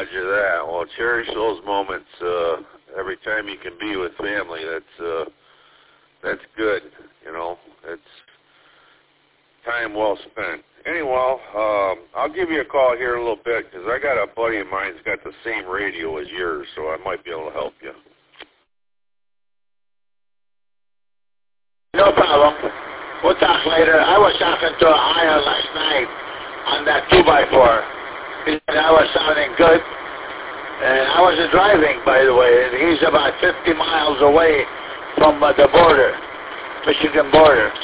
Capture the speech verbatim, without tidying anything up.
Roger that. Well, cherish those moments uh, every time you can be with family. That's uh, that's good. You know, it's time well spent. Anyway, um, I'll give you a call here in a little bit because I got a buddy of mine who's got the same radio as yours, so I might be able to help you. No problem. We'll talk later. I was talking to a hire last night on that two by four. He said I was sounding good. And I wasn't driving, by the way. And he's about fifty miles away from uh, the border, Michigan border.